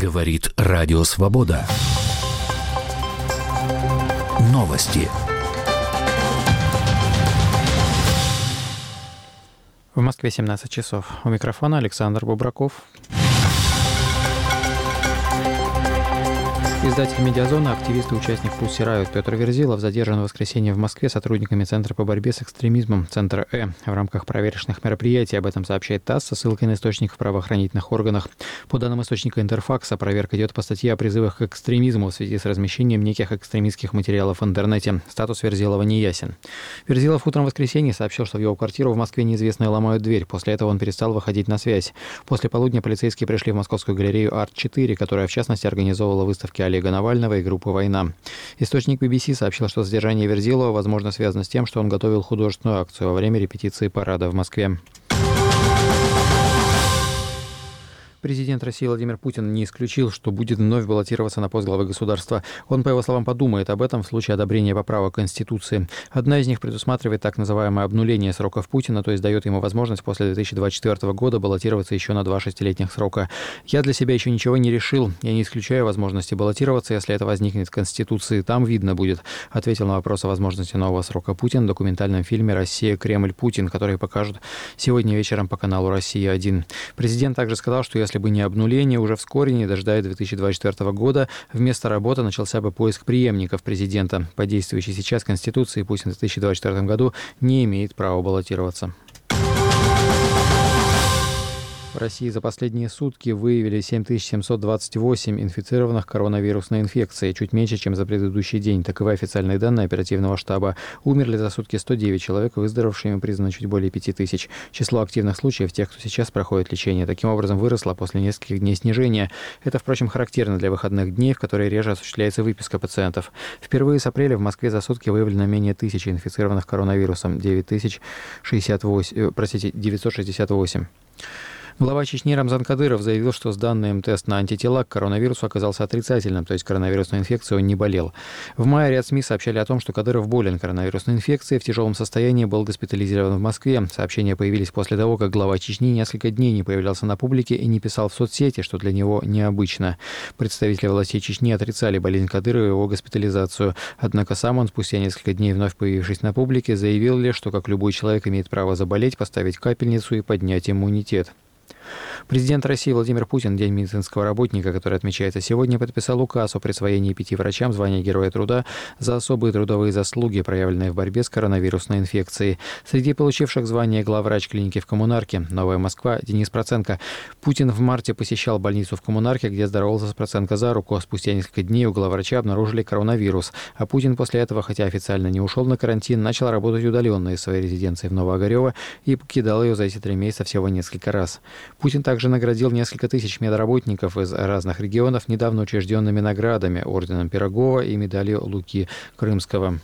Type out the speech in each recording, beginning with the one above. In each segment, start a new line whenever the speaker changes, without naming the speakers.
Говорит Радио Свобода. Новости.
В Москве 17 часов. У микрофона Александр Бубраков. Издатель «Медиазона», активист и участник «Пусси Райот» Петр Верзилов задержан в воскресенье в Москве сотрудниками Центра по борьбе с экстремизмом «Центр Э» в рамках проверочных мероприятий. Об этом сообщает ТАСС со ссылкой на источник в правоохранительных органах. По данным источника Интерфакса, проверка идет по статье о призывах к экстремизму в связи с размещением неких экстремистских материалов в интернете. Статус Верзилова не ясен. Верзилов утром в воскресенье сообщил, что в его квартиру в Москве неизвестные ломают дверь. После этого он перестал выходить на связь. После полудня полицейские пришли в московскую галерею «Арт-4», которая, в частности, организовывала выставки Олега Навального и группы «Война». Источник BBC сообщил, что задержание Верзилова, возможно, связано с тем, что он готовил художественную акцию во время репетиции парада в Москве. Президент России Владимир Путин не исключил, что будет вновь баллотироваться на пост главы государства. Он, по его словам, подумает об этом в случае одобрения поправок Конституции. Одна из них предусматривает так называемое обнуление сроков Путина, то есть дает ему возможность после 2024 года баллотироваться еще на 2 шестилетних срока. «Я для себя еще ничего не решил. Я не исключаю возможности баллотироваться, если это возникнет в Конституции. Там видно будет», ответил на вопрос о возможности нового срока Путин в документальном фильме «Россия. Кремль. Путин», который покажут сегодня вечером по каналу «Россия-1». Президент также сказал, что если бы не обнуление, уже вскоре, не дожидаясь 2024 года, вместо работы начался бы поиск преемников президента. По действующей сейчас Конституции Путин в 2024 году не имеет права баллотироваться. В России за последние сутки выявили 7728 инфицированных коронавирусной инфекцией, чуть меньше, чем за предыдущий день. Таковы официальные данные оперативного штаба. Умерли за сутки 109 человек, выздоровевшими признано чуть более 5000. Число активных случаев, тех, кто сейчас проходит лечение, таким образом выросло после нескольких дней снижения. Это, впрочем, характерно для выходных дней, в которые реже осуществляется выписка пациентов. Впервые с апреля в Москве за сутки выявлено менее 1000 инфицированных коронавирусом, 968. Глава Чечни Рамзан Кадыров заявил, что сданный тест на антитела к коронавирусу оказался отрицательным, то есть коронавирусной инфекцией он не болел. В мае ряд СМИ сообщали о том, что Кадыров болен коронавирусной инфекцией, в тяжелом состоянии был госпитализирован в Москве. Сообщения появились после того, как глава Чечни несколько дней не появлялся на публике и не писал в соцсети, что для него необычно. Представители властей Чечни отрицали болезнь Кадырова и его госпитализацию. Однако сам он, спустя несколько дней вновь появившись на публике, заявил лишь, что как любой человек имеет право заболеть, поставить капельницу и поднять иммунитет. Президент России Владимир Путин, День медицинского работника, который отмечается сегодня, подписал указ о присвоении 5 врачам звания Героя труда за особые трудовые заслуги, проявленные в борьбе с коронавирусной инфекцией. Среди получивших звание главврач клиники в Коммунарке «Новая Москва» Денис Проценко. Путин в марте посещал больницу в Коммунарке, где здоровался с Проценко за руку. Спустя несколько дней у главврача обнаружили коронавирус. А Путин после этого, хотя официально не ушел на карантин, начал работать удаленно из своей резиденции в Новоогарево и покидал ее за эти 3 месяца всего несколько раз. Путин также наградил несколько тысяч медработников из разных регионов недавно учрежденными наградами, орденом Пирогова и медалью Луки Крымского.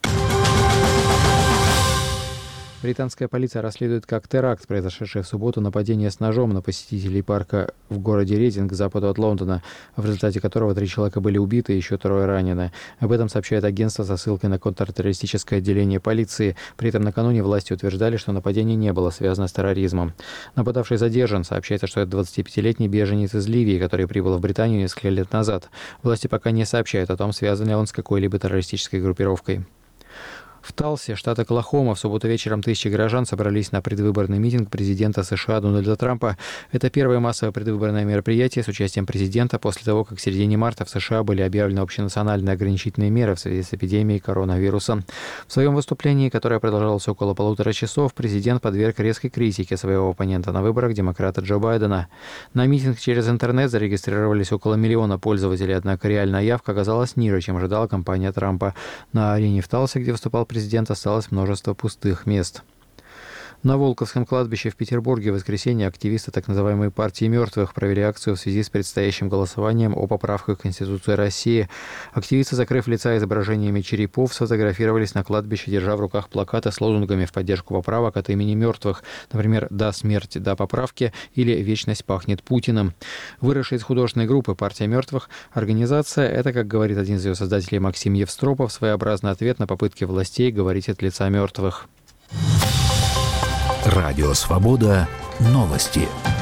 Британская полиция расследует как теракт, произошедший в субботу, нападение с ножом на посетителей парка в городе Ридинг к западу от Лондона, в результате которого 3 человека были убиты и еще 3 ранены. Об этом сообщает агентство со ссылкой на контртеррористическое отделение полиции. При этом накануне власти утверждали, что нападение не было связано с терроризмом. Нападавший задержан. Сообщается, что это 25-летний беженец из Ливии, который прибыл в Британию несколько лет назад. Власти пока не сообщают о том, связан ли он с какой-либо террористической группировкой. В Талсе, штат Оклахома, в субботу вечером тысячи горожан собрались на предвыборный митинг президента США Дональда Трампа. Это первое массовое предвыборное мероприятие с участием президента после того, как в середине марта в США были объявлены общенациональные ограничительные меры в связи с эпидемией коронавируса. В своем выступлении, которое продолжалось около 1,5 часов, президент подверг резкой критике своего оппонента на выборах, демократа Джо Байдена. На митинг через интернет зарегистрировались около 1 миллиона пользователей, однако реальная явка оказалась ниже, чем ожидала кампания Трампа. На арене в Талсе, где выступал президент, осталось множество пустых мест. На Волковском кладбище в Петербурге в воскресенье активисты так называемой партии мертвых провели акцию в связи с предстоящим голосованием о поправках в Конституцию России. Активисты, закрыв лица изображениями черепов, сфотографировались на кладбище, держа в руках плакаты с лозунгами в поддержку поправок от имени мертвых. Например, «Да смерть, да поправки» или «Вечность пахнет Путиным». Выросшая из художественной группы «Партия мертвых» организация – это, как говорит один из ее создателей Максим Евстропов, своеобразный ответ на попытки властей говорить от лица мертвых.
Радио Свобода. Новости.